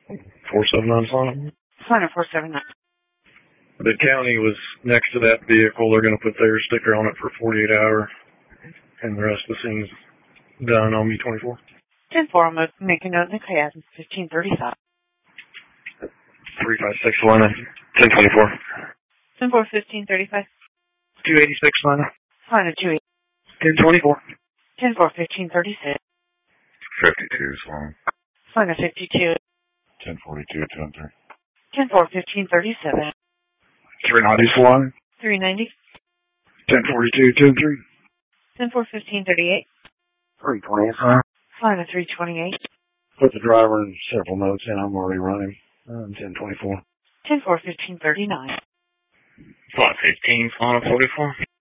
479 Sonic. Sonic 479. The county was next to that vehicle. They're going to put their sticker on it for 48 hours, and the rest of the scene's done on Me-24. 10-4, I'm making note in the Chiasm, 1535. 356 Lana, 1024. 10-4, 1535. 286 Lana. Lana 28. 1024. 10-4, 1536. 52 Sloan. Lana 52. 1042, 10-3. 10-4, 1537. 390 Sloan. 390. 1042, 10-3. 10-4, 1538. 320. Lana 328. Put the driver in several notes in. I'm already running. 1024. 10-4, 1539. 515, Lana 44.